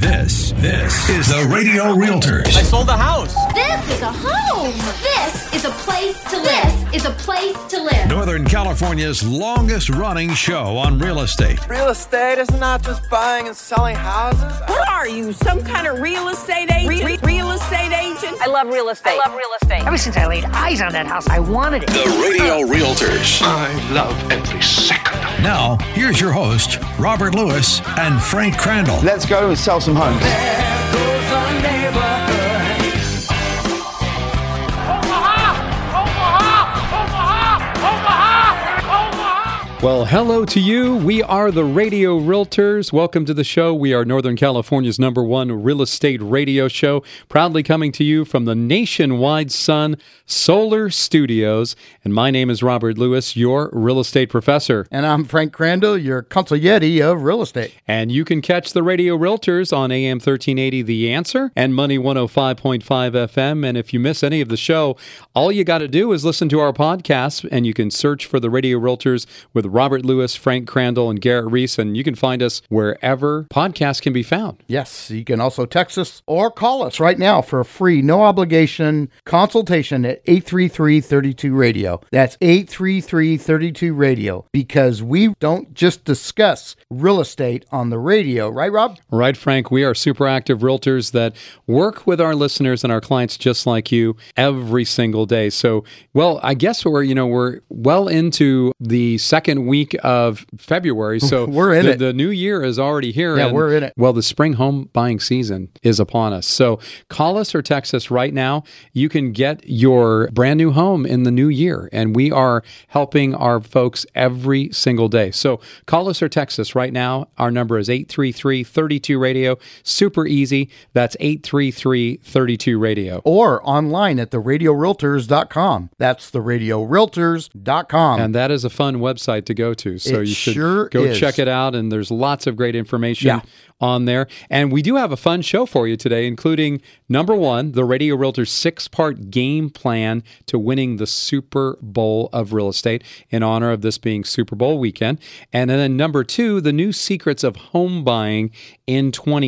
This is the Radio Realtors. I sold the house. This is a home. This is a place to live. This is a place to live. Northern California's longest running show on real estate. Real estate is not just buying and selling houses. What are you, some kind of real estate agent? Real estate agent? I love real estate. Ever since I laid eyes on that house, I wanted it. The Radio Realtors. I love every second. Now, here's your host, Robert Lewis and Frank Crandall. Let's go and sell some homes. Well, hello to you. We are the Radio Realtors. Welcome to the show. We are Northern California's #1 real estate radio show, proudly coming to you from the nationwide Sun Solar Studios. And my name is Robert Lewis, your real estate professor. And I'm Frank Crandall, your consigliere of real estate. And you can catch the Radio Realtors on AM 1380 The Answer and Money 105.5 FM. And if you miss any of the show, all you got to do is listen to our podcast, and you can search for the Radio Realtors with Robert Lewis, Frank Crandall, and Garrett Reese, and you can find us wherever podcasts can be found. Yes, you can also text us or call us right now for a free, no-obligation consultation at 833-32-RADIO. That's 833-32-RADIO, because we don't just discuss real estate on the radio, right, Rob? Right, Frank. We are super active realtors that work with our listeners and our clients just like you every single day. So, well, I guess we're well into the second week of February, so we're in it. The new year is already here. Yeah, we're in it. Well, the spring home buying season is upon us. So call us or text us right now. You can get your brand new home in the new year, and we are helping our folks every single day. So call us or text us right now. Our number is 833-32-RADIO. Super easy. That's 833-32-RADIO. Or online at theradiorealtors.com. That's theradiorealtors.com. And that is a fun website to go to. So you should go check it out, and there's lots of great information on there. And we do have a fun show for you today, including number one, the Radio Realtors 6-part game plan to winning the Super Bowl of real estate in honor of this being Super Bowl weekend. And then number two, the new secrets of home buying in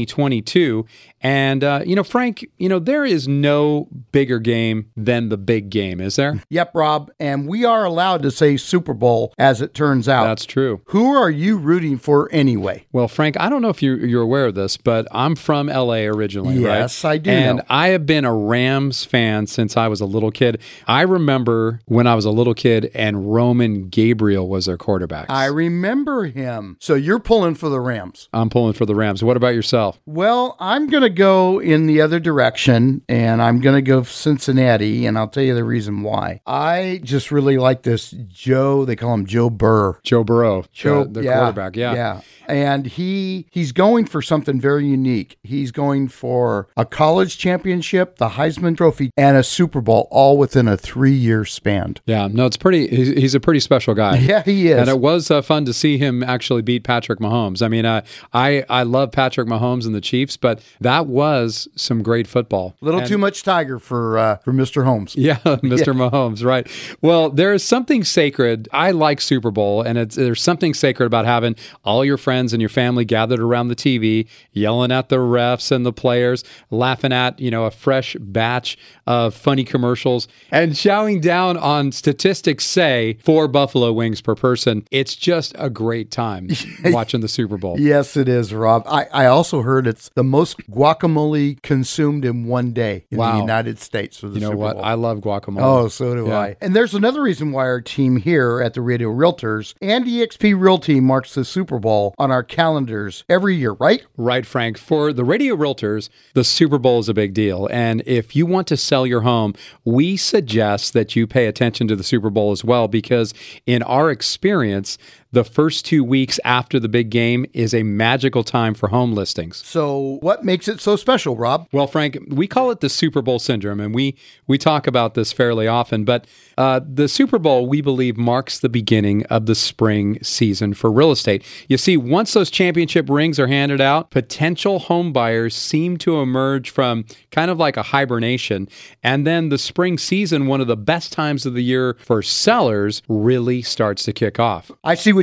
2022. And, Frank, there is no bigger game than the big game, is there? Yep, Rob. And we are allowed to say Super Bowl, as it turns out. That's true. Who are you rooting for anyway? Well, Frank, I don't know if you're aware of this, but I'm from L.A. originally, right? Yes, I do And know. I have been a Rams fan since I was a little kid. I remember when I was a little kid and Roman Gabriel was their quarterback. I remember him. So you're pulling for the Rams. I'm pulling for the Rams. What about yourself? Well, I'm going to go in the other direction, and I'm going to go Cincinnati, and I'll tell you the reason why. I just really like this Joe, they call him Joe Burrow. Joe Burrow, the quarterback, Yeah. And he's going for something very unique. He's going for a college championship, the Heisman Trophy, and a Super Bowl, all within a 3-year span. Yeah, no, he's a pretty special guy. Yeah, he is. And it was fun to see him actually beat Patrick Mahomes. I mean, I love Patrick Mahomes and the Chiefs, but that was some great football. A little too much Tiger for Mr. Holmes. Yeah, Mr. Mahomes, right. Well, there is something sacred. I like Super Bowl, and there's something sacred about having all your friends and your family gathered around the TV, yelling at the refs and the players, laughing at, a fresh batch of funny commercials, and chowing down on statistics say 4 buffalo wings per person. It's just a great time watching the Super Bowl. Yes, it is, Rob. I also heard it's the most guacamole consumed in one day in the United States for the Super Bowl. I love guacamole. Oh, so do I. And there's another reason why our team here at the Radio Realtors and eXp Realty marks the Super Bowl on our calendars every year, right? Right, Frank. For the Radio Realtors, the Super Bowl is a big deal. And if you want to sell your home, we suggest that you pay attention to the Super Bowl as well, because in our experience, the first 2 weeks after the big game is a magical time for home listings. So what makes it so special, Rob? Well, Frank, we call it the Super Bowl syndrome, and we talk about this fairly often, but the Super Bowl, we believe, marks the beginning of the spring season for real estate. You see, once those championship rings are handed out, potential home buyers seem to emerge from kind of like a hibernation, and then the spring season, one of the best times of the year for sellers, really starts to kick off. I see what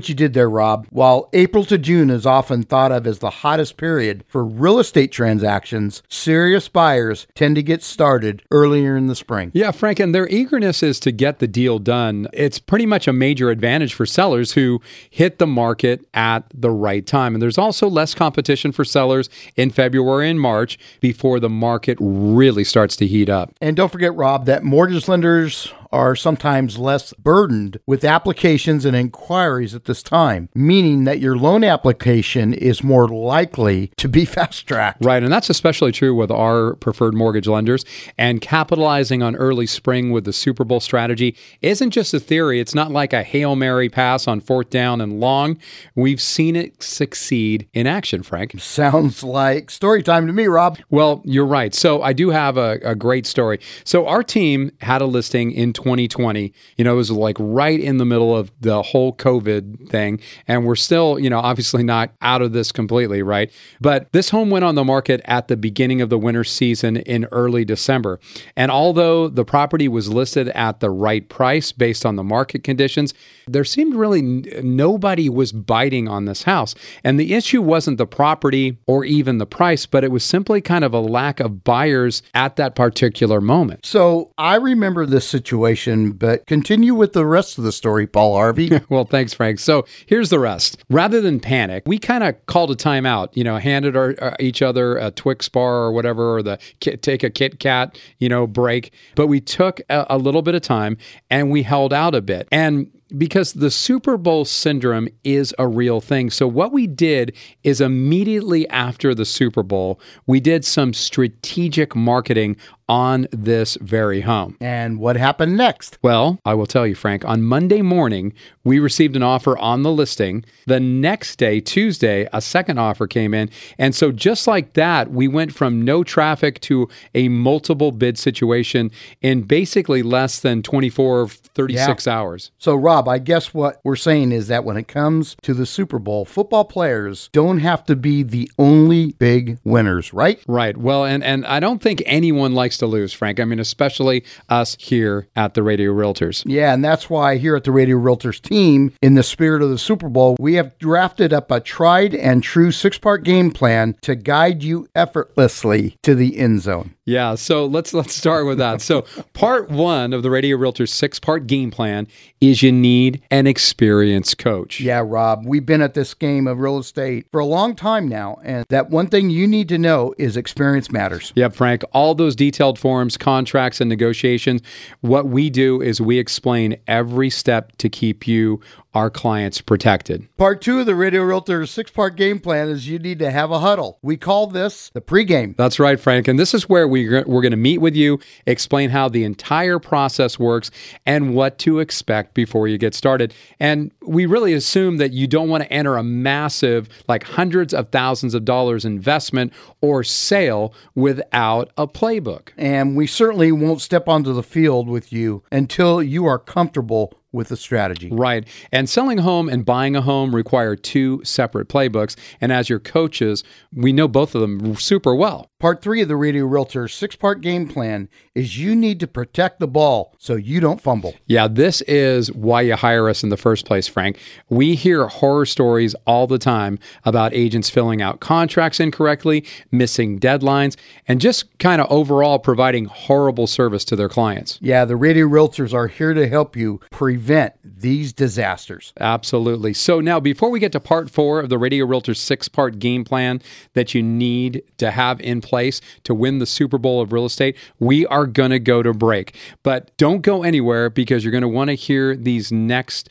what you did there, Rob. While April to June is often thought of as the hottest period for real estate transactions, serious buyers tend to get started earlier in the spring. Yeah, Frank, and their eagerness is to get the deal done. It's pretty much a major advantage for sellers who hit the market at the right time. And there's also less competition for sellers in February and March before the market really starts to heat up. And don't forget, Rob, that mortgage lenders are sometimes less burdened with applications and inquiries at this time, meaning that your loan application is more likely to be fast-tracked. Right, and that's especially true with our preferred mortgage lenders. And capitalizing on early spring with the Super Bowl strategy isn't just a theory. It's not like a Hail Mary pass on 4th down and long. We've seen it succeed in action, Frank. Sounds like story time to me, Rob. Well, you're right. So I do have a great story. So our team had a listing in 2020. It was like right in the middle of the whole COVID thing. And we're still, obviously not out of this completely, right? But this home went on the market at the beginning of the winter season in early December. And although the property was listed at the right price based on the market conditions, there seemed really nobody was biting on this house. And the issue wasn't the property or even the price, but it was simply kind of a lack of buyers at that particular moment. So I remember this situation, but continue with the rest of the story, Paul Harvey. Well, thanks, Frank. So here's the rest. Rather than panic, we kind of called a timeout, handed each other a Twix bar or whatever, or take a Kit Kat, break. But we took a little bit of time and we held out a bit. And because the Super Bowl syndrome is a real thing. So what we did is immediately after the Super Bowl, we did some strategic marketing on this very home. And what happened next? Well, I will tell you, Frank, on Monday morning, we received an offer on the listing. The next day, Tuesday, a second offer came in. And so just like that, we went from no traffic to a multiple bid situation in basically less than 24, 36 hours. So, Rob, I guess what we're saying is that when it comes to the Super Bowl, football players don't have to be the only big winners, right? Right. Well, and I don't think anyone likes to lose, Frank. I mean, especially us here at the Radio Realtors. Yeah, and that's why here at the Radio Realtors team, in the spirit of the Super Bowl, we have drafted up a tried and true 6-part game plan to guide you effortlessly to the end zone. Yeah, so let's start with that. So part 1 of the Radio Realtors 6-part game plan is you need an experienced coach. Yeah, Rob, we've been at this game of real estate for a long time now, and that one thing you need to know is experience matters. Yep, Frank, all those detailed forms, contracts, and negotiations, what we do is we explain every step to keep you, our clients, protected. Part 2 of the Radio Realtors 6-part game plan is you need to have a huddle. We call this the pregame. That's right, Frank. And this is where we're going to meet with you, explain how the entire process works, and what to expect before you get started. And we really assume that you don't want to enter a massive, like hundreds of thousands of dollars investment or sale without a playbook. And we certainly won't step onto the field with you until you are comfortable with the strategy. Right. And selling a home and buying a home require 2 separate playbooks. And as your coaches, we know both of them super well. Part 3 of the Radio Realtors 6-part game plan is you need to protect the ball so you don't fumble. Yeah, this is why you hire us in the first place, Frank. We hear horror stories all the time about agents filling out contracts incorrectly, missing deadlines, and just kind of overall providing horrible service to their clients. Yeah, the Radio Realtors are here to help you prevent these disasters. Absolutely. So now, before we get to part 4 of the Radio Realtors 6-part game plan that you need to have in place to win the Super Bowl of real estate, we are going to go to break. But don't go anywhere, because you're going to want to hear these next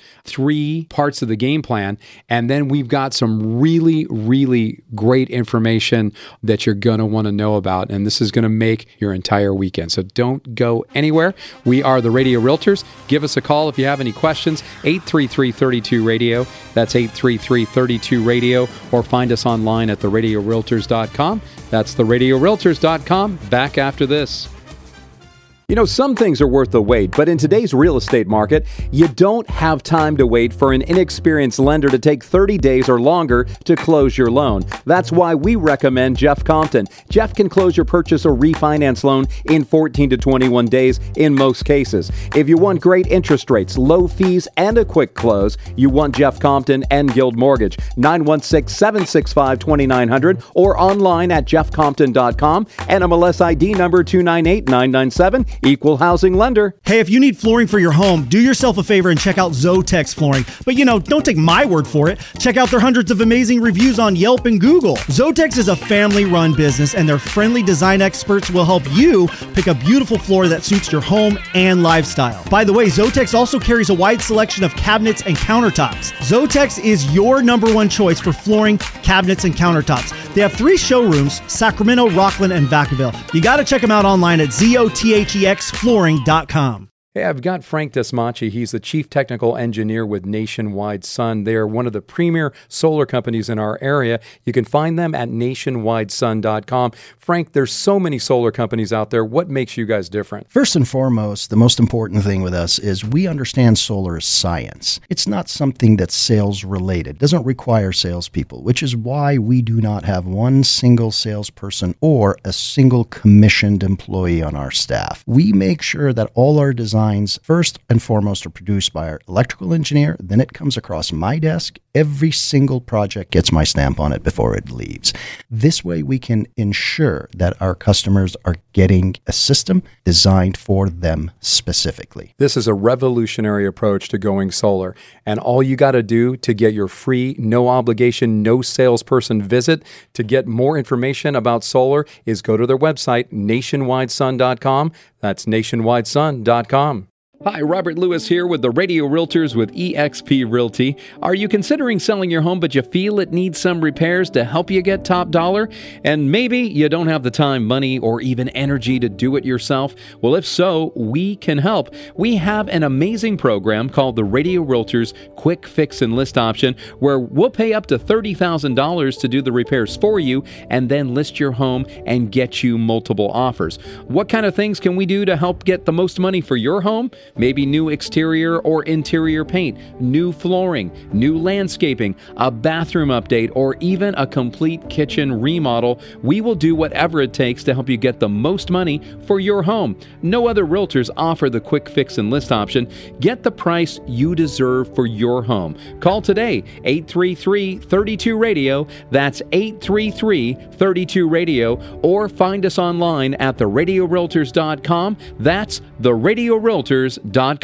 3 parts of the game plan. And then we've got some really, really great information that you're going to want to know about. And this is going to make your entire weekend. So don't go anywhere. We are the Radio Realtors. Give us a call if you have any questions. 833-32-RADIO. That's 833-32-RADIO. Or find us online at theradiorealtors.com. That's theradiorealtors.com. Back after this. You know, some things are worth the wait, but in today's real estate market, you don't have time to wait for an inexperienced lender to take 30 days or longer to close your loan. That's why we recommend Jeff Compton. Jeff can close your purchase or refinance loan in 14 to 21 days in most cases. If you want great interest rates, low fees, and a quick close, you want Jeff Compton and Guild Mortgage. 916-765-2900 or online at jeffcompton.com. NMLS ID number 298997. Equal housing lender. Hey, if you need flooring for your home, do yourself a favor and check out Zotex Flooring. But don't take my word for it. Check out their hundreds of amazing reviews on Yelp and Google. Zotex is a family-run business, and their friendly design experts will help you pick a beautiful floor that suits your home and lifestyle. By the way, Zotex also carries a wide selection of cabinets and countertops. Zotex is your number one choice for flooring, cabinets, and countertops. They have 3 showrooms, Sacramento, Rockland, and Vacaville. You got to check them out online at ZOTHEXflooring.com. Hey, I've got Frank Desmachi. He's the Chief Technical Engineer with Nationwide Sun. They are one of the premier solar companies in our area. You can find them at nationwidesun.com. Frank, there's so many solar companies out there. What makes you guys different? First and foremost, the most important thing with us is we understand solar is science. It's not something that's sales related. It doesn't require salespeople, which is why we do not have one single salesperson or a single commissioned employee on our staff. We make sure that all our designs first and foremost are produced by our electrical engineer, then it comes across my desk. Every single project gets my stamp on it before it leaves. This way we can ensure that our customers are getting a system designed for them specifically. This is a revolutionary approach to going solar, and all you got to do to get your free, no obligation, no salesperson visit to get more information about solar is go to their website, nationwidesun.com. That's nationwidesun.com. Hi, Robert Lewis here with the Radio Realtors with eXp Realty. Are you considering selling your home but you feel it needs some repairs to help you get top dollar? And maybe you don't have the time, money, or even energy to do it yourself? Well, if so, we can help. We have an amazing program called the Radio Realtors Quick Fix and List option where we'll pay up to $30,000 to do the repairs for you and then list your home and get you multiple offers. What kind of things can we do to help get the most money for your home? Maybe new exterior or interior paint, new flooring, new landscaping, a bathroom update, or even a complete kitchen remodel. We will do whatever it takes to help you get the most money for your home. No other realtors offer the quick fix and list option. Get the price you deserve for your home. Call today, 833-32-RADIO. That's 833-32-RADIO. Or find us online at theradiorealtors.com. That's theradiorealtors.com.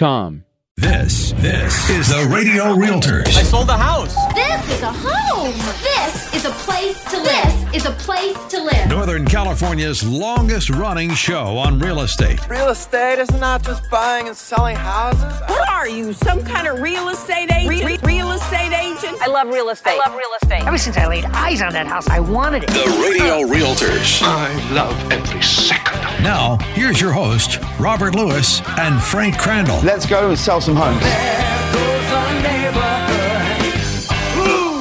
This is the Radio Realtors. I sold the house. This is a home. This is a place to live. This is a place to live. Northern California's longest running show on real estate. Real estate is not just buying and selling houses. What are you, some kind of real estate agent? Real estate agent? I love real estate. Ever since I laid eyes on that house, I wanted it. The Radio Realtors. I love every second. Now, here's your host, Robert Lewis and Frank Crandall. Let's go and sell some homes. There goes our neighborhood. Blue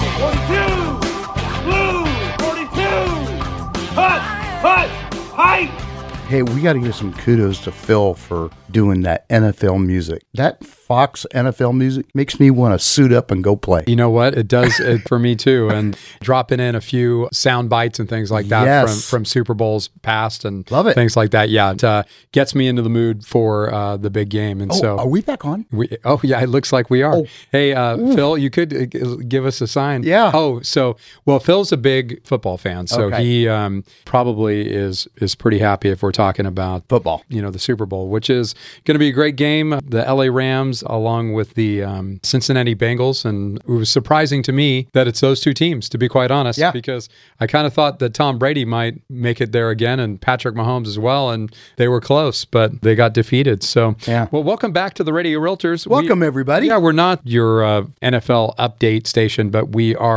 42. Blue 42. Hut. Hey, we got to give some kudos to Phil for doing that NFL music. That Fox NFL music makes me want to suit up and go play. You know what? It does it for me too. And dropping in a few sound bites and things like that from Super Bowls past and love it. Things like that. Yeah, it gets me into the mood for the big game. And so, are we back on? Yeah, it looks like we are. Hey, Phil, you could give us a sign. Yeah. Phil's a big football fan, so he probably is pretty happy if we're talking about football. You know, the Super Bowl, which is going to be a great game. The LA Rams along with the Cincinnati Bengals. And it was surprising to me that it's those two teams, to be quite honest, because I kind of thought that Tom Brady might make it there again and Patrick Mahomes as well. And they were close, but they got defeated. So, well, welcome back to the Radio Realtors. Welcome, everybody. Yeah, we're not your NFL update station, but we are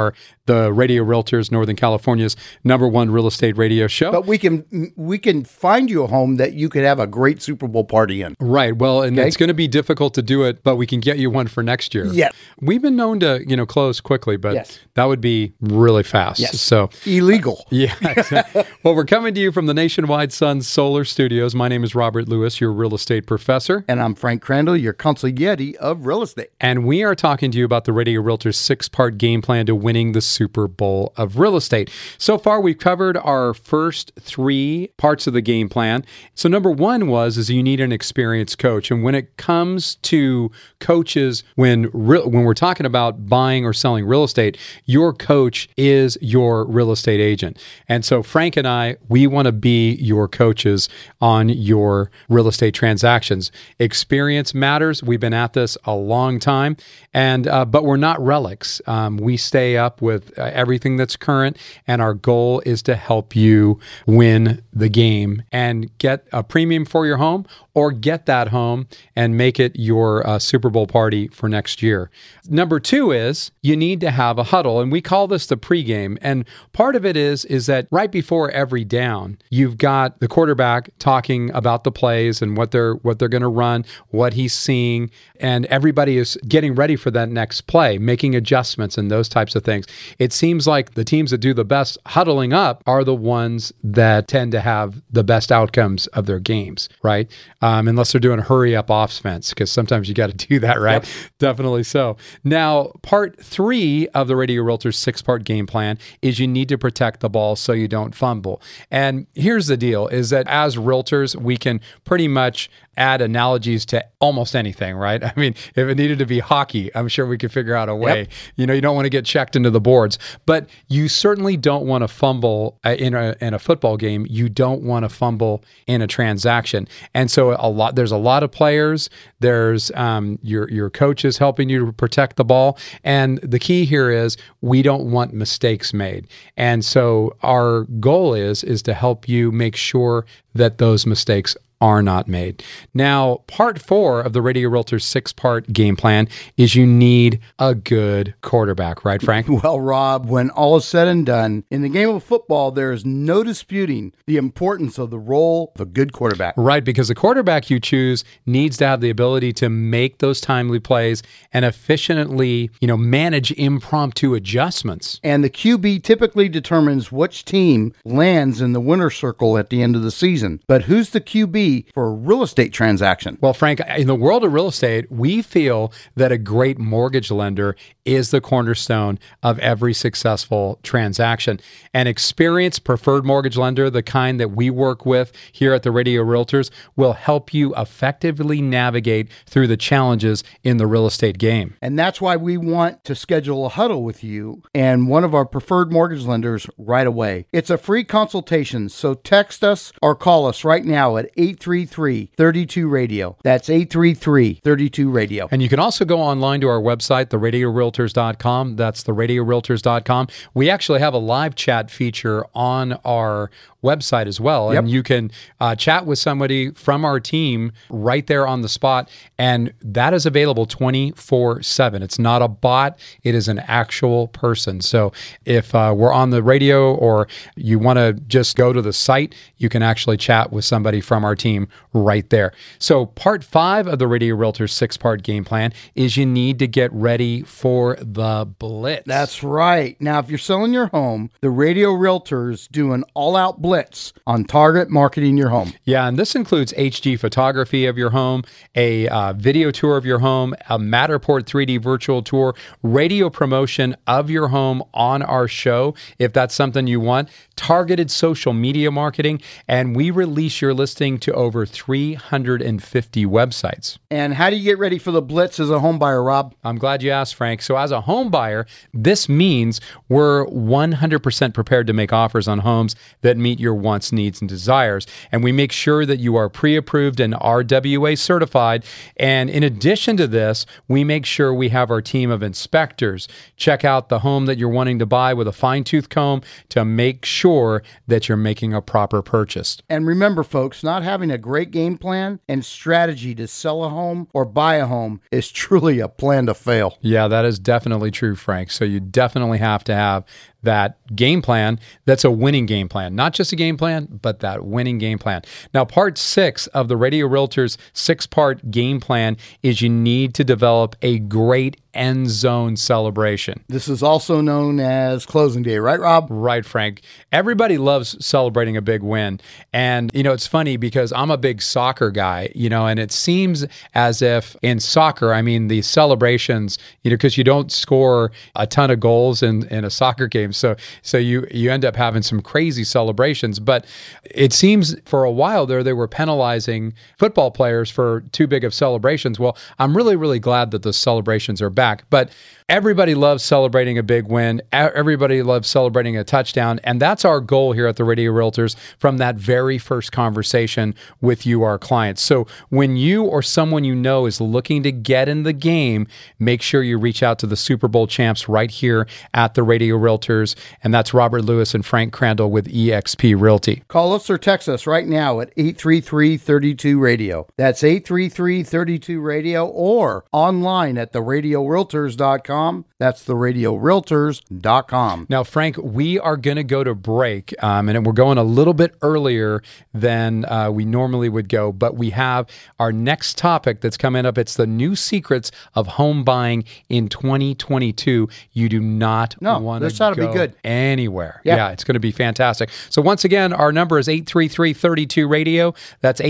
the Radio Realtors, Northern California's #1 real estate radio show. But we can find you a home that you could have a great Super Bowl party in. Right. Well, and it's going to be difficult to do it, but we can get you one for next year. Yes. We've been known to, close quickly, but that would be really fast. Yes. So illegal. Yeah. Exactly. Well, we're coming to you from the Nationwide Sun Solar Studios. My name is Robert Lewis, your real estate professor. And I'm Frank Crandall, your consigliere of real estate. And we are talking to you about the Radio Realtors 6-part game plan to winning the Super Bowl of real estate. So far, we've covered our first 3 parts of the game plan. So number 1 is you need an experienced coach. And when it comes to coaches, when we're talking about buying or selling real estate, your coach is your real estate agent. And so Frank and I, we want to be your coaches on your real estate transactions. Experience matters. We've been at this a long time, and but we're not relics. We stay up with everything that's current, and our goal is to help you win the game and get a premium for your home, or get that home and make it your Super Bowl party for next year. Number 2 is you need to have a huddle, and we call this the pregame. And part of it is that right before every down, you've got the quarterback talking about the plays and what they're going to run, what he's seeing, and everybody is getting ready for that next play, making adjustments and those types of things. It seems like the teams that do the best huddling up are the ones that tend to have the best outcomes of their games, right? Unless they're doing a hurry up offense, because sometimes you got to do that, right? Yep. Definitely so. Now, part 3 of the Radio Realtors 6-part game plan is you need to protect the ball so you don't fumble. And here's the deal, is that as realtors, we can pretty much add analogies to almost anything, right? I mean, if it needed to be hockey, I'm sure we could figure out a way. Yep. You don't want to get checked into the boards, but you certainly don't want to fumble in a football game. You don't want to fumble in a transaction. And so there's a lot of players. There's your coaches helping you to protect the ball. And the key here is we don't want mistakes made. And so our goal is to help you make sure that those mistakes are not made. Now, part 4 of the Radio Realtors 6-part game plan is you need a good quarterback, right, Frank? Well, Rob, when all is said and done, in the game of football, there is no disputing the importance of the role of a good quarterback. Right, because the quarterback you choose needs to have the ability to make those timely plays and efficiently, manage impromptu adjustments. And the QB typically determines which team lands in the winner's circle at the end of the season. But who's the QB for a real estate transaction? Well, Frank, in the world of real estate, we feel that a great mortgage lender is the cornerstone of every successful transaction. An experienced preferred mortgage lender, the kind that we work with here at the Radio Realtors, will help you effectively navigate through the challenges in the real estate game. And that's why we want to schedule a huddle with you and one of our preferred mortgage lenders right away. It's a free consultation, so text us or call us right now at 833-32-RADIO. That's 833-32-RADIO. And you can also go online to our website, theradiorealtors.com. That's theradiorealtors.com. We actually have a live chat feature on our website as well. And you can chat with somebody from our team right there on the spot. And that is available 24/7. It's not a bot. It is an actual person. So if we're on the radio or you want to just go to the site, you can actually chat with somebody from our team right there. So part 5 of the Radio Realtors 6-part game plan is you need to get ready for the blitz. That's right. Now, if you're selling your home, the Radio Realtors do an all-out blitz on target marketing your home. Yeah, and this includes HD photography of your home, a video tour of your home, a Matterport 3D virtual tour, radio promotion of your home on our show, if that's something you want, targeted social media marketing, and we release your listing to over 350 websites. And how do you get ready for the blitz as a home buyer, Rob? I'm glad you asked, Frank. So as a home buyer, this means we're 100% prepared to make offers on homes that meet your wants, needs, and desires. And we make sure that you are pre-approved and RWA certified. And in addition to this, we make sure we have our team of inspectors check out the home that you're wanting to buy with a fine-tooth comb to make sure that you're making a proper purchase. And remember, folks, not having having a great game plan and strategy to sell a home or buy a home is truly a plan to fail. Yeah, that is definitely true, Frank. So you definitely have to have that game plan that's a winning game plan. Not just a game plan, but that winning game plan. Now, part 6 of the Radio Realtors 6-part game plan is you need to develop a great end zone celebration. This is also known as closing day, right, Rob? Right, Frank. Everybody loves celebrating a big win. And, it's funny because I'm a big soccer guy, and it seems as if in soccer, the celebrations, because you don't score a ton of goals in a soccer game. So you end up having some crazy celebrations. But it seems for a while there, they were penalizing football players for too big of celebrations. Well, I'm really, really glad that the celebrations are back. But everybody loves celebrating a big win. Everybody loves celebrating a touchdown. And that's our goal here at the Radio Realtors from that very first conversation with you, our clients. So when you or someone you know is looking to get in the game, make sure you reach out to the Super Bowl champs right here at the Radio Realtors. And that's Robert Lewis and Frank Crandall with eXp Realty. Call us or text us right now at 833-32-RADIO. That's 833-32-RADIO or online at theradiorealtors.com. That's theradiorealtors.com. Now, Frank, we are going to go to break, and we're going a little bit earlier than we normally would go, but we have our next topic that's coming up. It's the new secrets of home buying in 2022. You do not want to go be good. Anywhere. Yeah, it's going to be fantastic. So once again, our number is 833-32-RADIO. That's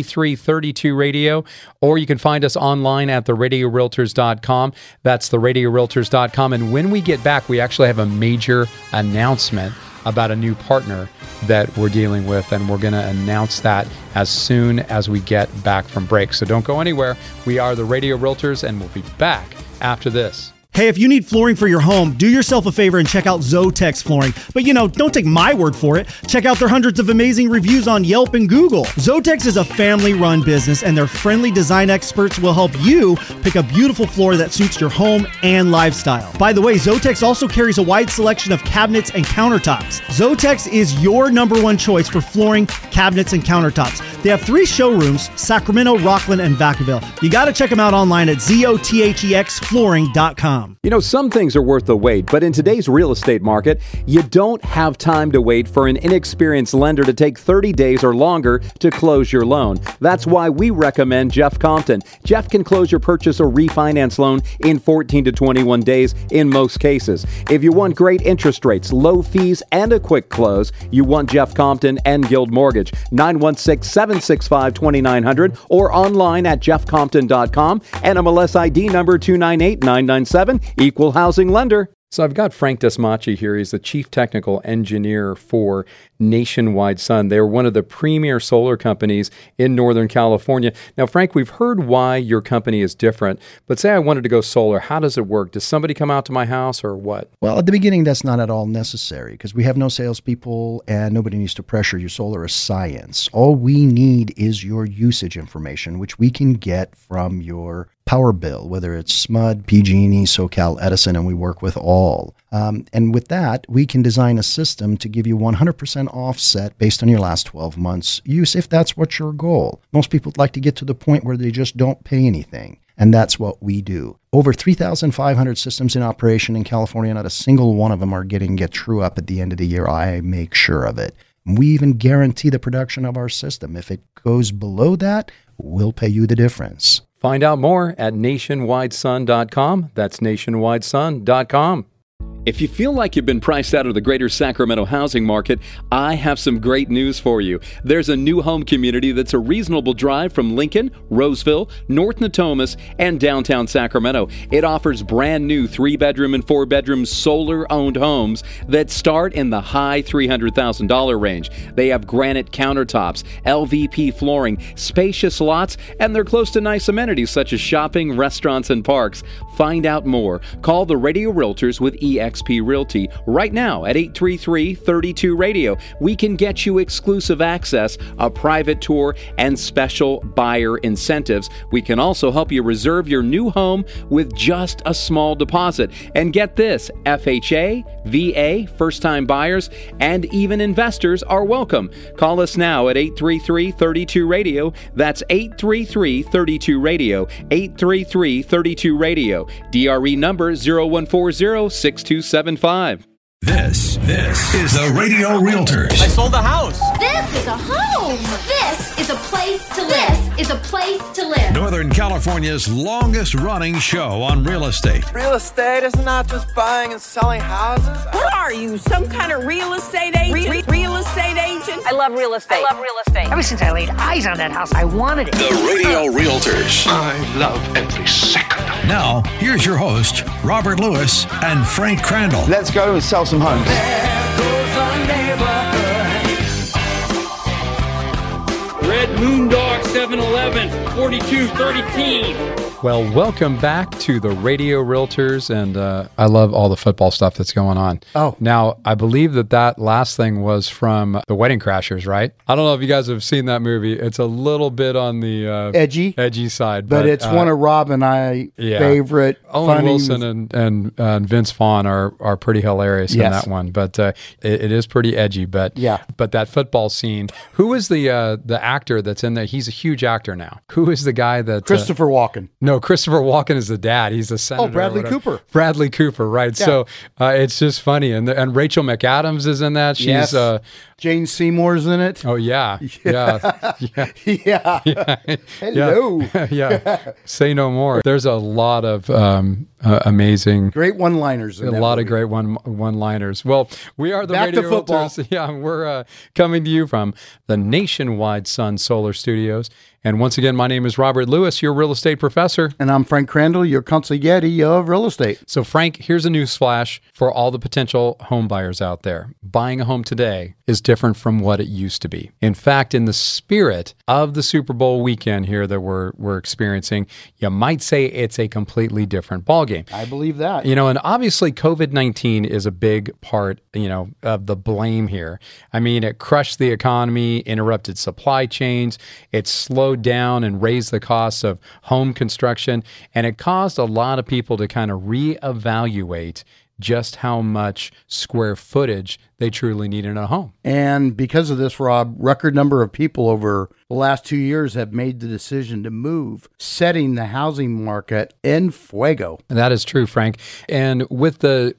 833-32-RADIO. Or you can find us online at theradiorealtors.com. That's theradiorealtors.com. And when we get back, we actually have a major announcement about a new partner that we're dealing with, and we're going to announce that as soon as we get back from break. So don't go anywhere. We are the Radio Realtors, and we'll be back after this. Hey, if you need flooring for your home, do yourself a favor and check out Zotex Flooring. But don't take my word for it. Check out their hundreds of amazing reviews on Yelp and Google. Zotex is a family-run business, and their friendly design experts will help you pick a beautiful floor that suits your home and lifestyle. By the way, Zotex also carries a wide selection of cabinets and countertops. Zotex is your #1 choice for flooring, cabinets, and countertops. They have 3 showrooms, Sacramento, Rockland, and Vacaville. You got to check them out online at ZOTHEXflooring.com. Some things are worth the wait, but in today's real estate market, you don't have time to wait for an inexperienced lender to take 30 days or longer to close your loan. That's why we recommend Jeff Compton. Jeff can close your purchase or refinance loan in 14 to 21 days in most cases. If you want great interest rates, low fees, and a quick close, you want Jeff Compton and Guild Mortgage. 916-765-2900 or online at jeffcompton.com and MLS ID number 298997. Equal housing lender. So I've got Frank Desmachi here. He's the Chief Technical Engineer for Nationwide Sun. They're one of the premier solar companies in Northern California. Now, Frank, we've heard why your company is different, but say I wanted to go solar. How does it work? Does somebody come out to my house or what? Well, at the beginning, that's not at all necessary because we have no salespeople and nobody needs to pressure you. Solar is science. All we need is your usage information, which we can get from your power bill, whether it's SMUD, PG&E, SoCal Edison, and we work with all. And with that, we can design a system to give you 100% offset based on your last 12 months use, if that's what's your goal. Most people like to get to the point where they just don't pay anything. And that's what we do. Over 3,500 systems in operation in California, not a single one of them are getting get true up at the end of the year. I make sure of it. We even guarantee the production of our system. If it goes below that, we'll pay you the difference. Find out more at nationwidesun.com. That's nationwidesun.com. If you feel like you've been priced out of the greater Sacramento housing market, I have some great news for you. There's a new home community that's a reasonable drive from Lincoln, Roseville, North Natomas, and downtown Sacramento. It offers brand new 3-bedroom and 4-bedroom solar-owned homes that start in the high $300,000 range. They have granite countertops, LVP flooring, spacious lots, and they're close to nice amenities such as shopping, restaurants, and parks. Find out more. Call the Radio Realtors with eXp eXp Realty right now at 833-32-RADIO. We can get you exclusive access, a private tour, and special buyer incentives. We can also help you reserve your new home with just a small deposit. And get this, FHA, VA, first-time buyers, and even investors are welcome. Call us now at 833-32-RADIO. That's 833-32-RADIO, 833-32-RADIO. DRE number 0140-6275. This is the Radio Realtors. I sold the house. This is a home. This is a place to live. This is a place to live. Northern California's longest running show on real estate. Real estate is not just buying and selling houses. What are you, some kind of real estate agent? Real estate agent? I love real estate. Ever since I laid eyes on that house, I wanted it. The Radio Realtors. I love every second. Now, here's your host, Robert Lewis and Frank Crandall. Let's go and sell some homes. There goes our neighborhood. Red Moondog 7-Eleven, 4213. Well, welcome back to the Radio Realtors, and I love all the football stuff that's going on. Oh. Now, I believe that last thing was from The Wedding Crashers, right? I don't know if you guys have seen that movie. It's a little bit on the edgy side. But it's one of Rob and I favorite. Owen Wilson and Vince Vaughn are pretty hilarious in that one. But it is pretty edgy. But but that football scene, who is the actor that's in there? He's a huge actor now. Who is the guy that... Christopher Walken. No, Christopher Walken is the dad. He's the senator. Oh, Bradley Cooper. Bradley Cooper, right. Yeah. So it's just funny. And Rachel McAdams is in that. She's Jane Seymour's in it. Oh, yeah. Yeah. Hello. Yeah. Say no more. There's a lot of amazing... Great one-liners in a lot of great one-liners. Well, we are the Back Radio to football. Realtors. Yeah, we're coming to you from the nationwide Sun Solar Studios. And once again, my name is Robert Lewis, your real estate professor. And I'm Frank Crandall, your consigliere of real estate. So, Frank, here's a news flash for all the potential home buyers out there. Buying a home today is different from what it used to be. In fact, in the spirit of the Super Bowl weekend here that we're experiencing, you might say it's a completely different ballgame. I believe that. And obviously COVID-19 is a big part, of the blame here. I mean, it crushed the economy, interrupted supply chains, it slowed down and raised the costs of home construction, and it caused a lot of people to kind of reevaluate just how much square footage they truly need in a home. And because of this, Rob, record number of people over the last 2 years have made the decision to move, setting the housing market en fuego. That is true, Frank. And with the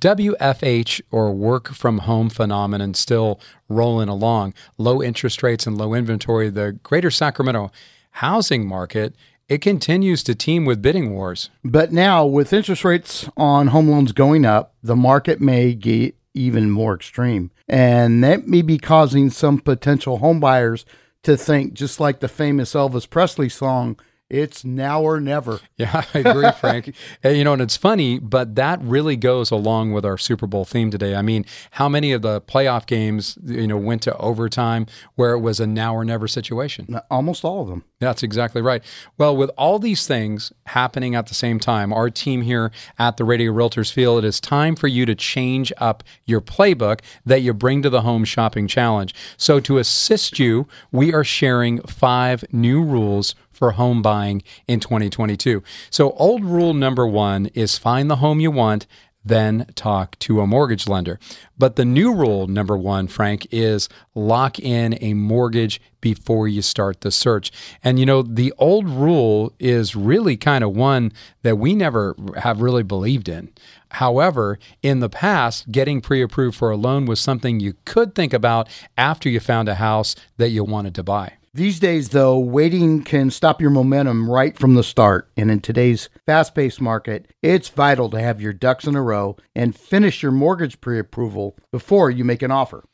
WFH, or work from home phenomenon, still rolling along, low interest rates and low inventory, the greater Sacramento housing market, it continues to teem with bidding wars. But now, with interest rates on home loans going up, the market may get even more extreme. And that may be causing some potential home buyers to think, just like the famous Elvis Presley song, it's now or never. Yeah, I agree, Frank. And it's funny, but that really goes along with our Super Bowl theme today. I mean, how many of the playoff games, went to overtime where it was a now or never situation? Almost all of them. That's exactly right. Well, with all these things happening at the same time, our team here at the Radio Realtors feel it is time for you to change up your playbook that you bring to the Home Shopping Challenge. So to assist you, we are sharing 5 new rules for home buying in 2022. So old rule number 1 is find the home you want, then talk to a mortgage lender. But the new rule number 1, Frank, is lock in a mortgage before you start the search. And the old rule is really kind of one that we never have really believed in. However, in the past, getting pre-approved for a loan was something you could think about after you found a house that you wanted to buy. These days, though, waiting can stop your momentum right from the start. And in today's fast-paced market, it's vital to have your ducks in a row and finish your mortgage pre-approval before you make an offer.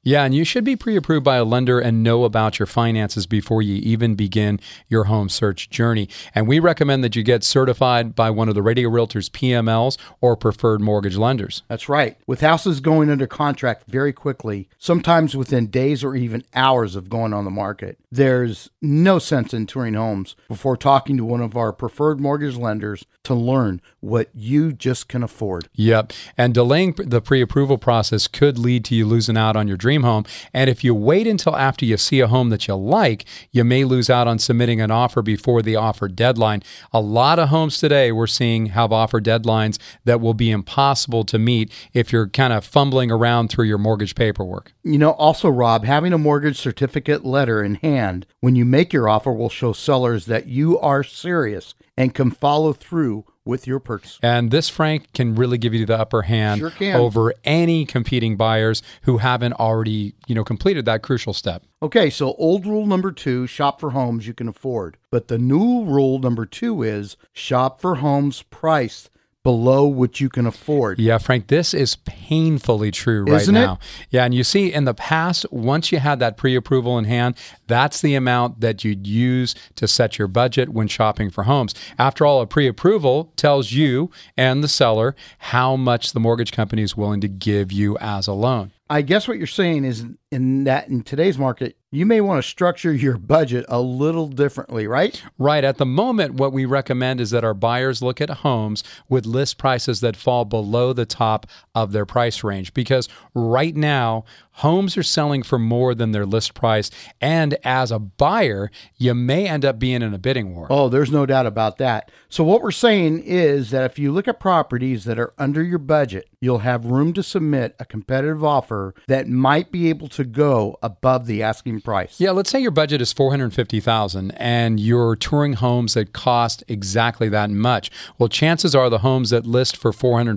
Yeah, and you should be pre-approved by a lender and know about your finances before you even begin your home search journey. And we recommend that you get certified by one of the Radio Realtors PMLs or preferred mortgage lenders. That's right. With houses going under contract very quickly, sometimes within days or even hours of going on the market, there's no sense in touring homes before talking to one of our preferred mortgage lenders to learn what you just can afford. Yep. And delaying the pre-approval process could lead to you losing out on your dream home. And if you wait until after you see a home that you like, you may lose out on submitting an offer before the offer deadline. A lot of homes today we're seeing have offer deadlines that will be impossible to meet if you're kind of fumbling around through your mortgage paperwork. Also, Rob, having a mortgage certificate letter in hand when you make your offer will show sellers that you are serious and can follow through with your purchase. And this, Frank, can really give you the upper hand over any competing buyers who haven't already, completed that crucial step. Okay, so old rule number 2, shop for homes you can afford. But the new rule number 2 is shop for homes priced below what you can afford. Yeah, Frank, this is painfully true right now. Yeah, and you see in the past, once you had that pre-approval in hand, that's the amount that you'd use to set your budget when shopping for homes. After all, a pre-approval tells you and the seller how much the mortgage company is willing to give you as a loan. I guess what you're saying is in today's market, you may want to structure your budget a little differently, right? Right. At the moment, what we recommend is that our buyers look at homes with list prices that fall below the top of their price range, because right now, homes are selling for more than their list price. And as a buyer, you may end up being in a bidding war. Oh, there's no doubt about that. So what we're saying is that if you look at properties that are under your budget, you'll have room to submit a competitive offer that might be able to go above the asking price. Yeah, let's say your budget is $450,000 and you're touring homes that cost exactly that much. Well, chances are the homes that list for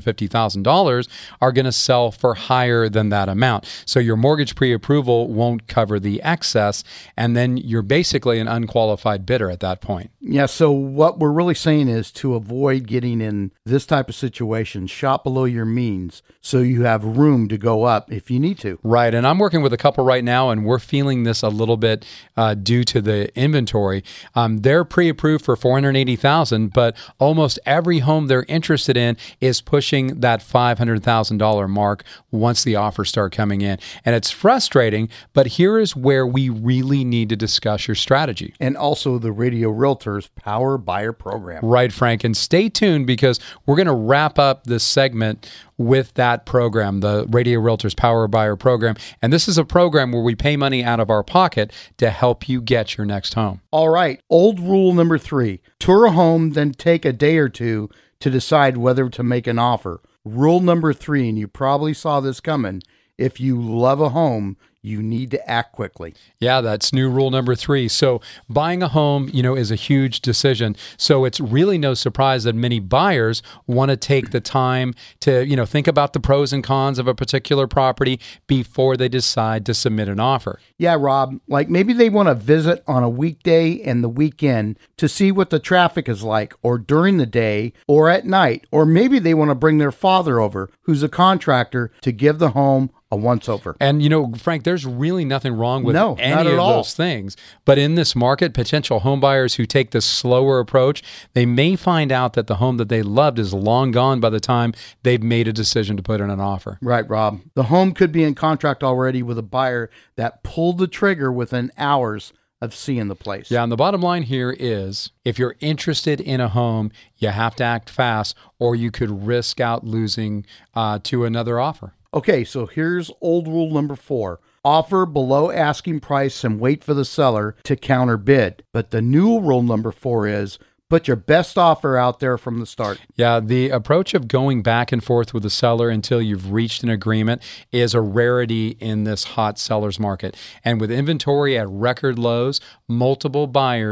$450,000 are going to sell for higher than that amount. So your mortgage pre-approval won't cover the excess, and then you're basically an unqualified bidder at that point. Yeah, so what we're really saying is to avoid getting in this type of situation, shop below your means so you have room to go up if you need to. Right, and I'm working with a couple right now, and we're feeling this a little bit due to the inventory. They're pre-approved for $480,000, but almost every home they're interested in is pushing that $500,000 mark once the offers start coming in. And it's frustrating, but here is where we really need to discuss your strategy. And also the Radio Realtors Power Buyer Program. Right, Frank. And stay tuned because we're going to wrap up this segment with that program, the Radio Realtors Power Buyer Program. And this is a program where we pay money out of our pocket to help you get your next home. All right. Old rule number 3, tour a home, then take a day or two to decide whether to make an offer. Rule number 3, and you probably saw this coming, if you love a home, you need to act quickly. Yeah, that's new rule number 3. So buying a home, is a huge decision. So it's really no surprise that many buyers want to take the time to, think about the pros and cons of a particular property before they decide to submit an offer. Yeah, Rob, like maybe they want to visit on a weekday and the weekend to see what the traffic is like, or during the day or at night, or maybe they want to bring their father over, who's a contractor, to give the home a once-over. And, Frank, there's really nothing wrong with any of those things. But in this market, potential home buyers who take the slower approach, they may find out that the home that they loved is long gone by the time they've made a decision to put in an offer. Right, Rob. The home could be in contract already with a buyer that pulled the trigger within hours of seeing the place. Yeah, and the bottom line here is if you're interested in a home, you have to act fast or you could risk out losing to another offer. Okay, so here's old rule number 4. Offer below asking price and wait for the seller to counter bid. But the new rule number 4 is put your best offer out there from the start. Yeah, the approach of going back and forth with the seller until you've reached an agreement is a rarity in this hot seller's market. And with inventory at record lows, multiple buyers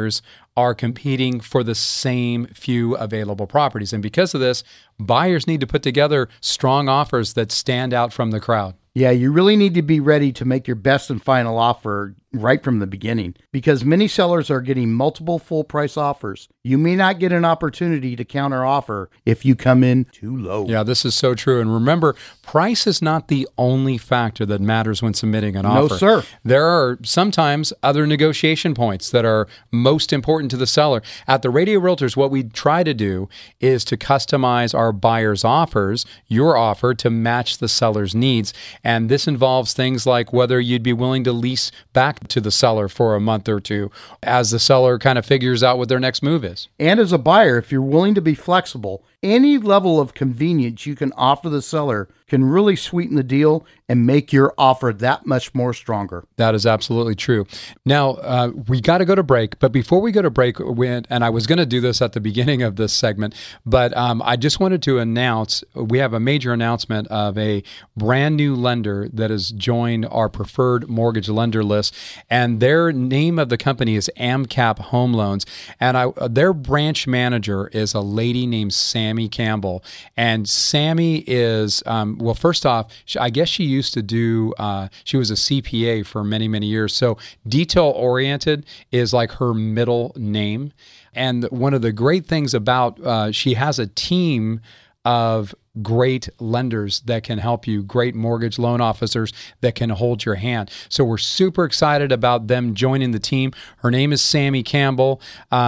are competing for the same few available properties. And because of this, buyers need to put together strong offers that stand out from the crowd. Yeah, you really need to be ready to make your best and final offer right from the beginning, because many sellers are getting multiple full price offers. You may not get an opportunity to counter offer if you come in too low. Yeah, this is so true. And remember, price is not the only factor that matters when submitting an offer. No, sir. There are sometimes other negotiation points that are most important to the seller. At the Radio Realtors, what we try to do is to customize our buyers' offers, your offer, to match the seller's needs. And this involves things like whether you'd be willing to lease back to the seller for a month or two as the seller kind of figures out what their next move is. And as a buyer, if you're willing to be flexible, any level of convenience you can offer the seller can really sweeten the deal and make your offer that much more stronger. That is absolutely true. Now, we got to go to break, but before we go to break, and I was going to do this at the beginning of this segment, but I just wanted to announce, we have a major announcement of a brand new lender that has joined our preferred mortgage lender list, and their name of the company is AMCAP Home Loans, and their branch manager is a lady named Sammy Campbell, and Sammy is, well, first off, I guess she used to do, she was a CPA for many, many years. So detail-oriented is like her middle name. And one of the great things about, she has a team of great lenders that can help you, great mortgage loan officers that can hold your hand. So we're super excited about them joining the team. Her name is Sammy Campbell.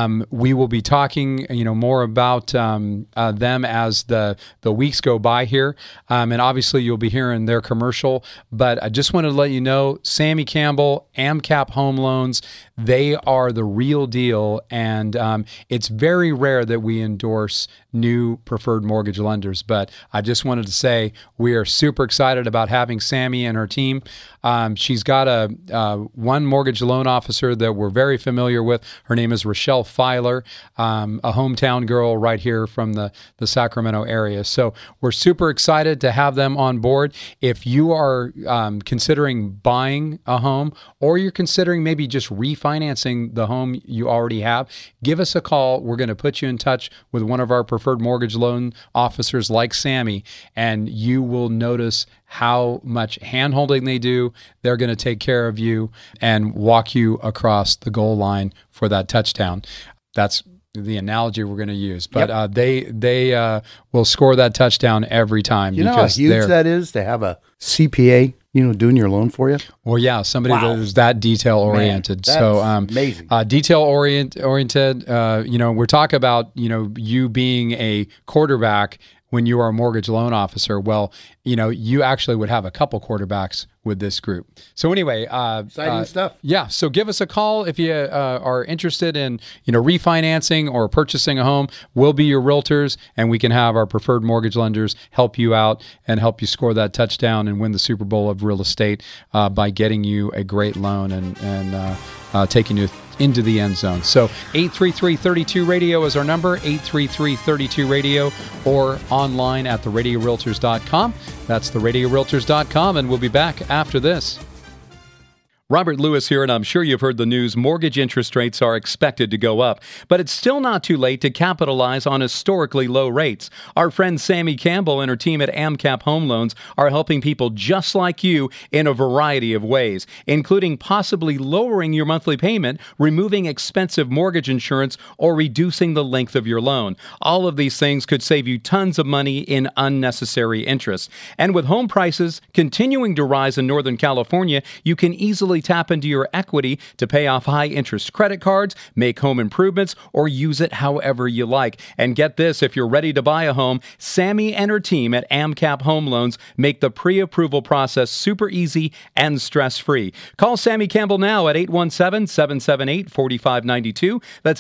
We will be talking, more about them as the weeks go by here. And obviously you'll be hearing their commercial, but I just wanted to let you know, Sammy Campbell, AMCAP Home Loans, they are the real deal. And it's very rare that we endorse new preferred mortgage lenders, but I just wanted to say we are super excited about having Sammy and her team. She's got one mortgage loan officer that we're very familiar with. Her name is Rochelle Filer, a hometown girl right here from the Sacramento area. So we're super excited to have them on board. If you are considering buying a home, or you're considering maybe just refinancing the home you already have, give us a call. We're going to put you in touch with one of our preferred mortgage loan officers like Sammy, and you will notice how much hand-holding they do. They're going to take care of you and walk you across the goal line for that touchdown. That's the analogy we're going to use. But they will score that touchdown every time. You know how huge that is to have a CPA, doing your loan for you? Well, yeah, somebody that is that detail-oriented. Man, so amazing. Detail-oriented, we're talking about, you being a quarterback when you are a mortgage loan officer. Well, you actually would have a couple quarterbacks with this group. So anyway, exciting stuff. Yeah. So give us a call if you are interested in, refinancing or purchasing a home. We'll be your realtors, and we can have our preferred mortgage lenders help you out and help you score that touchdown and win the Super Bowl of real estate by getting you a great loan and taking you into the end zone. So 833-32-RADIO is our number, 833-32-RADIO, or online at theradiorealtors.com. That's theradiorealtors.com, and we'll be back after this. Robert Lewis here, and I'm sure you've heard the news. Mortgage interest rates are expected to go up, but it's still not too late to capitalize on historically low rates. Our friend Sammy Campbell and her team at AMCAP Home Loans are helping people just like you in a variety of ways, including possibly lowering your monthly payment, removing expensive mortgage insurance, or reducing the length of your loan. All of these things could save you tons of money in unnecessary interest. And with home prices continuing to rise in Northern California, you can easily tap into your equity to pay off high-interest credit cards, make home improvements, or use it however you like. And get this, if you're ready to buy a home, Sammy and her team at AMCAP Home Loans make the pre-approval process super easy and stress-free. Call Sammy Campbell now at 817-778-4592. That's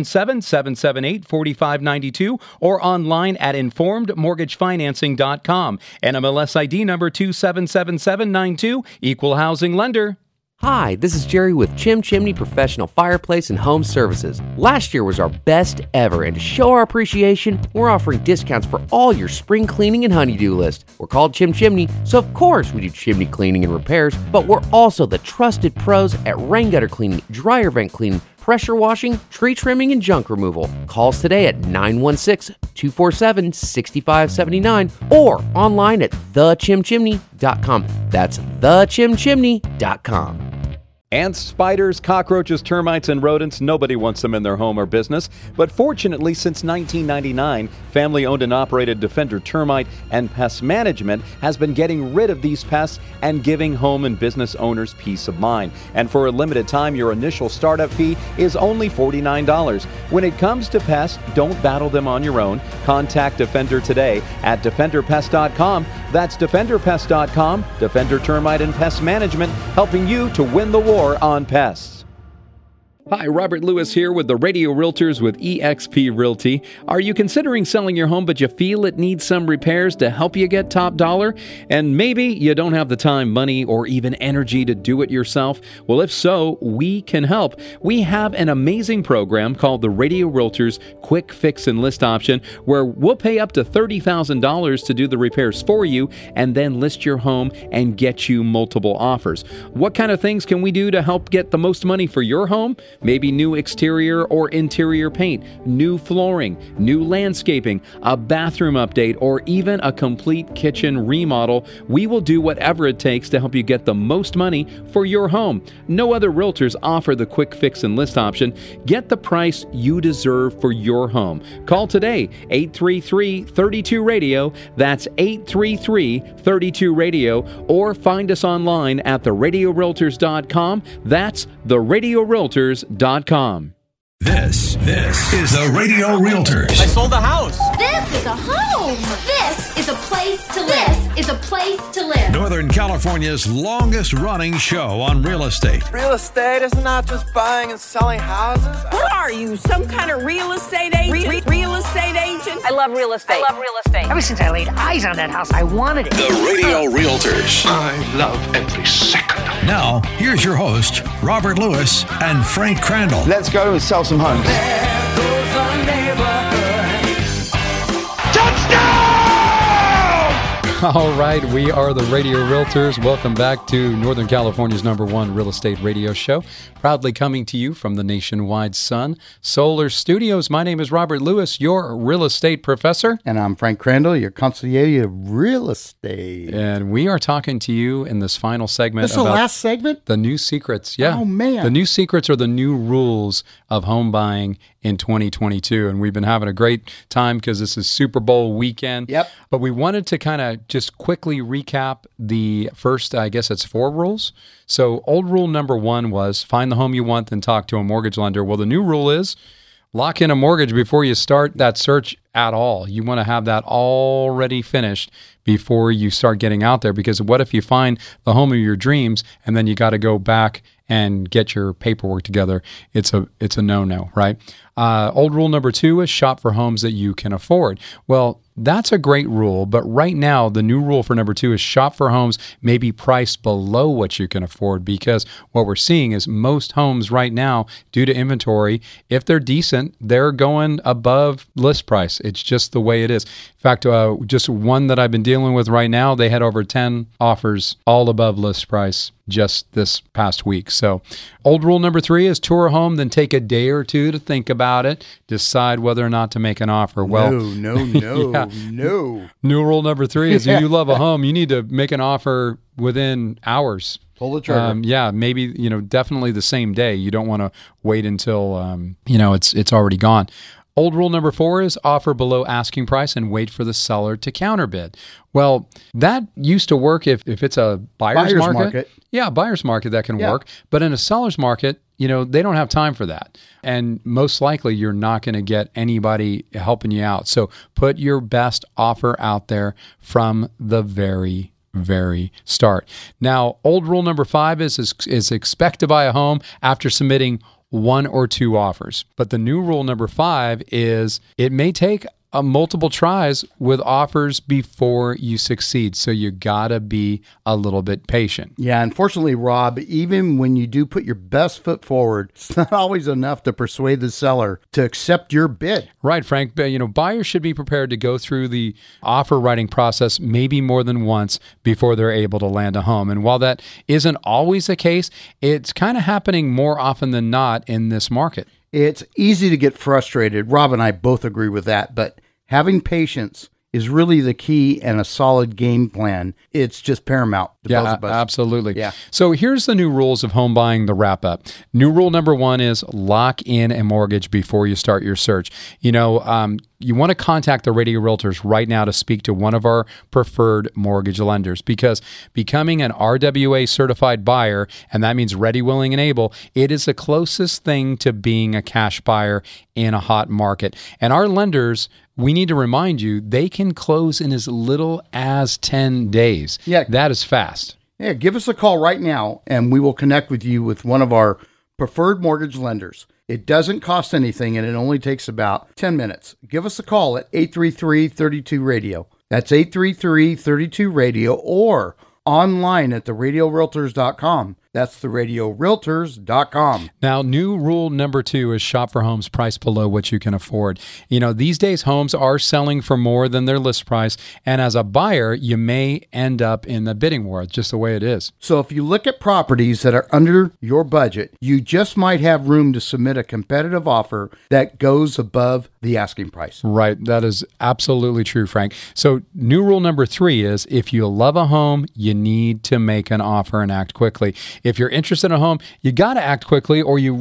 817-778-4592, or online at informedmortgagefinancing.com. NMLS ID number 277792, Equal Housing Lender. Hi, this is Jerry with Chim Chimney Professional Fireplace and Home Services. Last year was our best ever, and to show our appreciation, we're offering discounts for all your spring cleaning and honeydew list. We're called Chim Chimney, so of course we do chimney cleaning and repairs, but we're also the trusted pros at rain gutter cleaning, dryer vent cleaning, pressure washing, tree trimming, and junk removal. Call us today at 916-247-6579 or online at thechimchimney.com. That's thechimchimney.com. Ants, spiders, cockroaches, termites, and rodents, nobody wants them in their home or business. But fortunately, since 1999, family-owned and operated Defender Termite and Pest Management has been getting rid of these pests and giving home and business owners peace of mind. And for a limited time, your initial startup fee is only $49. When it comes to pests, don't battle them on your own. Contact Defender today at DefenderPest.com. That's DefenderPest.com, Defender Termite and Pest Management, helping you to win the war on pests. Hi, Robert Lewis here with the Radio Realtors with eXp Realty. Are you considering selling your home but you feel it needs some repairs to help you get top dollar? And maybe you don't have the time, money, or even energy to do it yourself? Well, if so, we can help. We have an amazing program called the Radio Realtors Quick Fix and List option, where we'll pay up to $30,000 to do the repairs for you and then list your home and get you multiple offers. What kind of things can we do to help get the most money for your home? Maybe new exterior or interior paint, new flooring, new landscaping, a bathroom update, or even a complete kitchen remodel. We will do whatever it takes to help you get the most money for your home. No other realtors offer the quick fix and list option. Get the price you deserve for your home. Call today, 833-32-RADIO. That's 833-32-RADIO. Or find us online at theradiorealtors.com. That's theradiorealtors.com. This is the Radio Realtors. I sold a house. This is a home. This is a place to live. This is a place to live. Northern California's longest running show on real estate. Real estate is not just buying and selling houses. What are you, some kind of real estate agent? Real estate agent? I love real estate. Ever since I laid eyes on that house, I wanted it. The Radio Realtors. I love every second. Now, here's your host, Robert Lewis and Frank Crandall. Let's go and sell some homes. There goes the neighborhood. Touchdown! All right, we are the Radio Realtors. Welcome back to Northern California's #1 real estate radio show. Proudly coming to you from the nationwide Sun Solar Studios. My name is Robert Lewis, your real estate professor. And I'm Frank Crandall, your consigliere of real estate. And we are talking to you in this final segment about the last segment? The new secrets. Yeah. Oh, man. The new secrets are the new rules of home buying in 2022. And we've been having a great time because this is Super Bowl weekend. Yep. But we wanted to kind of just quickly recap the first, I guess it's 4 rules. So old rule number 1 was find the home you want, then talk to a mortgage lender. Well, the new rule is lock in a mortgage before you start that search at all. You want to have that already finished before you start getting out there, because what if you find the home of your dreams and then you got to go back and get your paperwork together? It's a no-no, right? Old rule number 2 is shop for homes that you can afford. Well, that's a great rule, but right now the new rule for number 2 is shop for homes maybe priced below what you can afford, because what we're seeing is most homes right now, due to inventory, if they're decent, they're going above list price. It's just the way it is. In fact, just one that I've been dealing with right now, they had over 10 offers all above list price just this past week. So old rule number 3 is tour a home, then take a day or 2 to think about it, decide whether or not to make an offer. Well, no. New rule number 3 is if you love a home, you need to make an offer within hours. Pull the trigger. Maybe, definitely the same day. You don't want to wait until, it's already gone. Old rule number 4 is offer below asking price and wait for the seller to counterbid. Well, that used to work if it's a buyer's market. Yeah, buyer's market, that can work. But in a seller's market, they don't have time for that. And most likely you're not going to get anybody helping you out. So put your best offer out there from the very start. Now, old rule number 5 is expect to buy a home after submitting 1 or 2 offers. But the new rule number 5 is it may take multiple tries with offers before you succeed. So you got to be a little bit patient. Yeah, unfortunately, Rob, even when you do put your best foot forward, it's not always enough to persuade the seller to accept your bid. Right, Frank. Buyers should be prepared to go through the offer writing process maybe more than once before they're able to land a home. And while that isn't always the case, it's kind of happening more often than not in this market. It's easy to get frustrated. Rob and I both agree with that, but having patience is really the key, and a solid game plan. It's just paramount to both of us. Absolutely. Yeah. So here's the new rules of home buying, the wrap up. New rule number 1 is lock in a mortgage before you start your search. You want to contact the Radio Realtors right now to speak to one of our preferred mortgage lenders, because becoming an RWA certified buyer, and that means ready, willing, and able, it is the closest thing to being a cash buyer in a hot market. And our lenders, we need to remind you, they can close in as little as 10 days. Yeah. That is fast. Yeah, give us a call right now, and we will connect with you with one of our preferred mortgage lenders. It doesn't cost anything, and it only takes about 10 minutes. Give us a call at 833-32-RADIO. That's 833-32-RADIO, or online at theradiorealtors.com. That's theradiorealtors.com. Now, new rule number 2 is shop for homes priced below what you can afford. These days homes are selling for more than their list price, and as a buyer, you may end up in the bidding war. It's just the way it is. So if you look at properties that are under your budget, you just might have room to submit a competitive offer that goes above the asking price. Right. That is absolutely true, Frank. So new rule number 3 is if you love a home, you need to make an offer and act quickly. If you're interested in a home, you got to act quickly, or you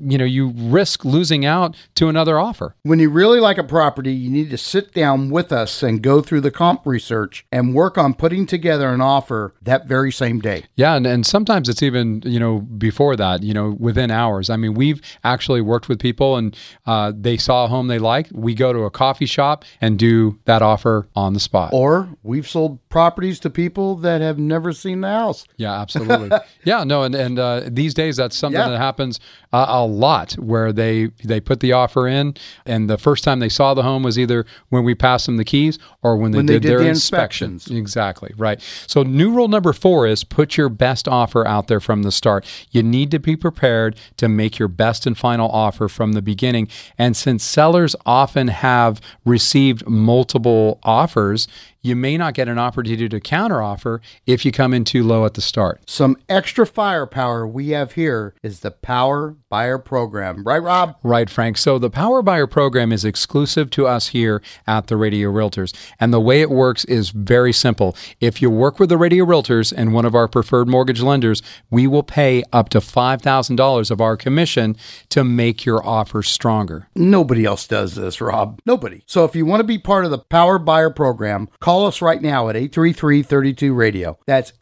risk losing out to another offer. When you really like a property, you need to sit down with us and go through the comp research and work on putting together an offer that very same day. Yeah, and sometimes it's even, before that, within hours. I mean, we've actually worked with people and they saw a home they liked. We go to a coffee shop and do that offer on the spot. Or we've sold properties to people that have never seen the house. Yeah, absolutely. Yeah, no, and these days that's something that happens a lot, where they put the offer in, and the first time they saw the home was either when we passed them the keys or when they did their inspections. Exactly, right. So new rule number 4 is put your best offer out there from the start. You need to be prepared to make your best and final offer from the beginning. And since sellers often have received multiple offers, you may not get an opportunity to counteroffer if you come in too low at the start. Some extra firepower we have here is the Power Buyer Program. Right, Rob? Right, Frank. So the Power Buyer Program is exclusive to us here at the Radio Realtors. And the way it works is very simple. If you work with the Radio Realtors and one of our preferred mortgage lenders, we will pay up to $5,000 of our commission to make your offer stronger. Nobody else does this, Rob. Nobody. So if you want to be part of the Power Buyer Program, call us right now at 833-32-RADIO. That's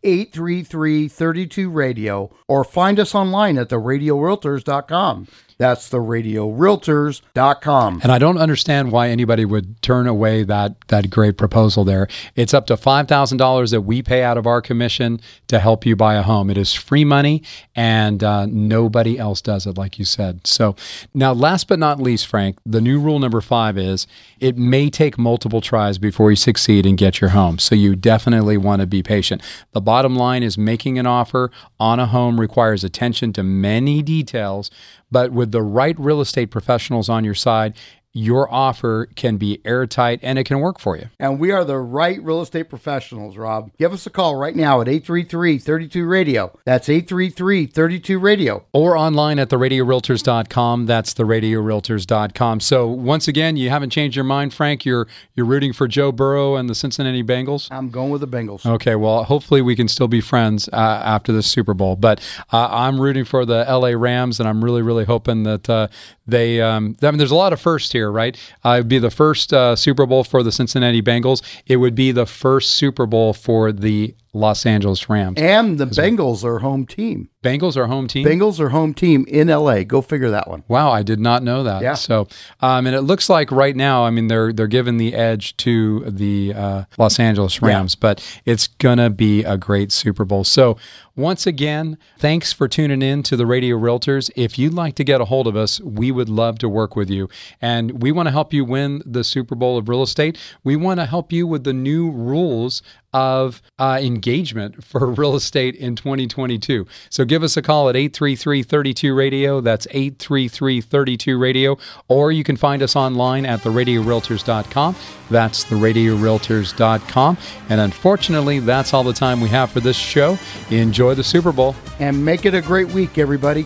833-32-RADIO, or find us online at theradiorealtors.com. That's theradiorealtors.com. And I don't understand why anybody would turn away that great proposal there. It's up to $5,000 that we pay out of our commission to help you buy a home. It is free money, and nobody else does it, like you said. So now, last but not least, Frank, the new rule number 5 is it may take multiple tries before you succeed and get your home. So you definitely want to be patient. The bottom line is making an offer on a home requires attention to many details, but with the right real estate professionals on your side, your offer can be airtight and it can work for you. And we are the right real estate professionals, Rob. Give us a call right now at 833-32-RADIO. That's 833-32-RADIO. Or online at theradiorealtors.com. That's theradiorealtors.com. So once again, you haven't changed your mind, Frank. You're rooting for Joe Burrow and the Cincinnati Bengals? I'm going with the Bengals. Okay, well, hopefully we can still be friends after the Super Bowl. But I'm rooting for the LA Rams, and I'm really, really hoping that they there's a lot of firsts here, right? It would be the first Super Bowl for the Cincinnati Bengals. It would be the first Super Bowl for the Los Angeles Rams. And the Bengals are home team. Bengals are home team? Bengals are home team in LA. Go figure that one. Wow, I did not know that. Yeah. So, and it looks like right now, I mean, they're giving the edge to the Los Angeles Rams, but it's going to be a great Super Bowl. So, once again, thanks for tuning in to the Radio Realtors. If you'd like to get a hold of us, we would love to work with you. And we want to help you win the Super Bowl of real estate. We want to help you with the new rules of engagement for real estate in 2022. So give us a call at 833-32-RADIO. That's 833-32-RADIO. Or you can find us online at theradiorealtors.com. That's theradiorealtors.com. And unfortunately, that's all the time we have for this show. Enjoy the Super Bowl. And make it a great week, everybody.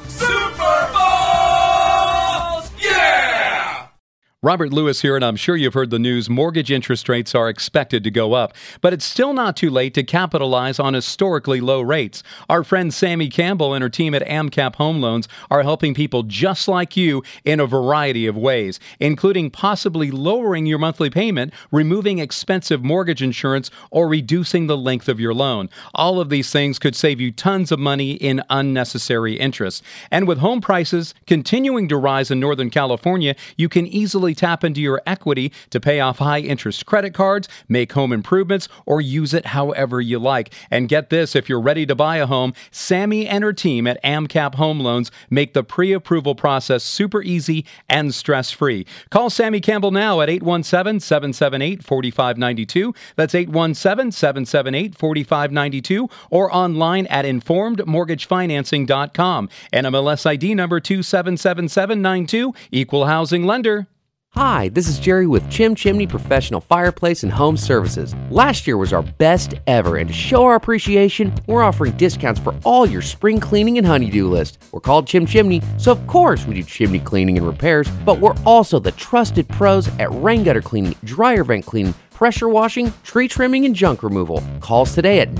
Robert Lewis here, and I'm sure you've heard the news. Mortgage interest rates are expected to go up, but it's still not too late to capitalize on historically low rates. Our friend Sammy Campbell and her team at AMCAP Home Loans are helping people just like you in a variety of ways, including possibly lowering your monthly payment, removing expensive mortgage insurance, or reducing the length of your loan. All of these things could save you tons of money in unnecessary interest. And with home prices continuing to rise in Northern California, you can easily tap into your equity to pay off high-interest credit cards, make home improvements, or use it however you like. And get this, if you're ready to buy a home, Sammy and her team at AMCAP Home Loans make the pre-approval process super easy and stress-free. Call Sammy Campbell now at 817-778-4592. That's 817-778-4592, or online at informedmortgagefinancing.com. NMLS ID number 277792, Equal Housing Lender. Hi, this is Jerry with Chim Chimney Professional Fireplace and Home Services. Last year was our best ever, and to show our appreciation, we're offering discounts for all your spring cleaning and honeydew list. We're called Chim Chimney, so of course we do chimney cleaning and repairs, but we're also the trusted pros at rain gutter cleaning, dryer vent cleaning, pressure washing, tree trimming, and junk removal. Call us today at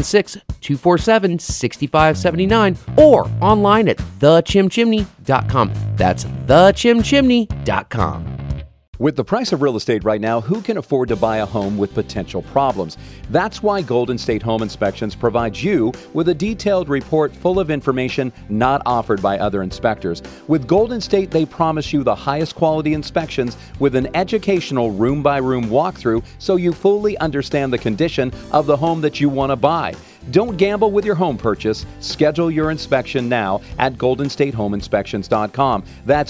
916-247-6579 or online at thechimchimney.com. That's thechimchimney.com. With the price of real estate right now, who can afford to buy a home with potential problems? That's why Golden State Home Inspections provides you with a detailed report full of information not offered by other inspectors. With Golden State, they promise you the highest quality inspections with an educational room-by-room walkthrough so you fully understand the condition of the home that you want to buy. Don't gamble with your home purchase. Schedule your inspection now at goldenstatehomeinspections.com. That's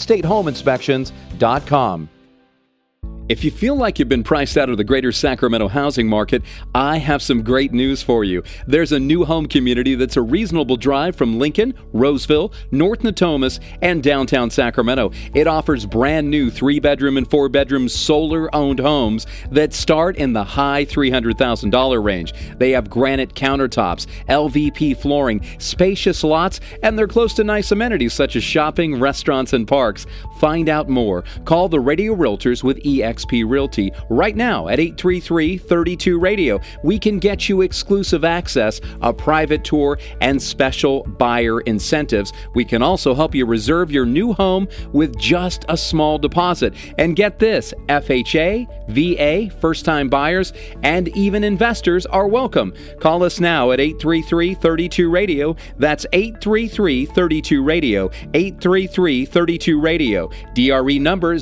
goldenstatehomeinspections.com. If you feel like you've been priced out of the greater Sacramento housing market, I have some great news for you. There's a new home community that's a reasonable drive from Lincoln, Roseville, North Natomas, and downtown Sacramento. It offers brand new 3-bedroom and 4-bedroom solar-owned homes that start in the high $300,000 range. They have granite countertops, LVP flooring, spacious lots, and they're close to nice amenities such as shopping, restaurants, and parks. Find out more. Call the Radio Realtors with EXP Realty right now at 833-32-RADIO. We can get you exclusive access, a private tour, and special buyer incentives. We can also help you reserve your new home with just a small deposit. And get this, FHA, VA, first-time buyers, and even investors are welcome. Call us now at 833-32-RADIO. That's 833-32-RADIO, 833-32-RADIO. DRE number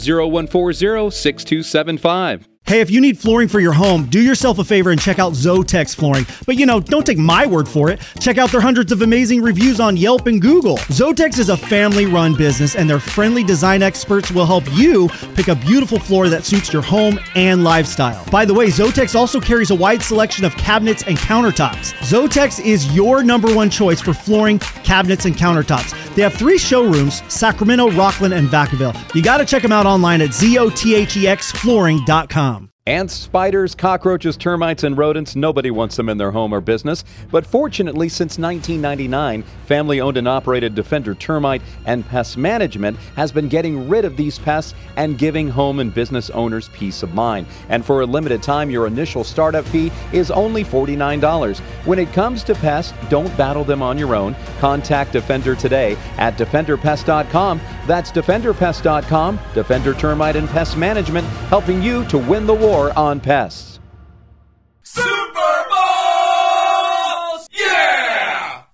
0140-6275. Hey, if you need flooring for your home, do yourself a favor and check out Zotex Flooring. But don't take my word for it. Check out their hundreds of amazing reviews on Yelp and Google. Zotex is a family-run business, and their friendly design experts will help you pick a beautiful floor that suits your home and lifestyle. By the way, Zotex also carries a wide selection of cabinets and countertops. Zotex is your #1 choice for flooring, cabinets, and countertops. They have 3 showrooms, Sacramento, Rockland, and Vacaville. You got to check them out online at ZOTHEXflooring.com. Ants, spiders, cockroaches, termites, and rodents, nobody wants them in their home or business. But fortunately, since 1999, family-owned and operated Defender Termite and Pest Management has been getting rid of these pests and giving home and business owners peace of mind. And for a limited time, your initial startup fee is only $49. When it comes to pests, don't battle them on your own. Contact Defender today at DefenderPest.com. That's DefenderPest.com. Defender Termite and Pest Management, helping you to win the war on pests.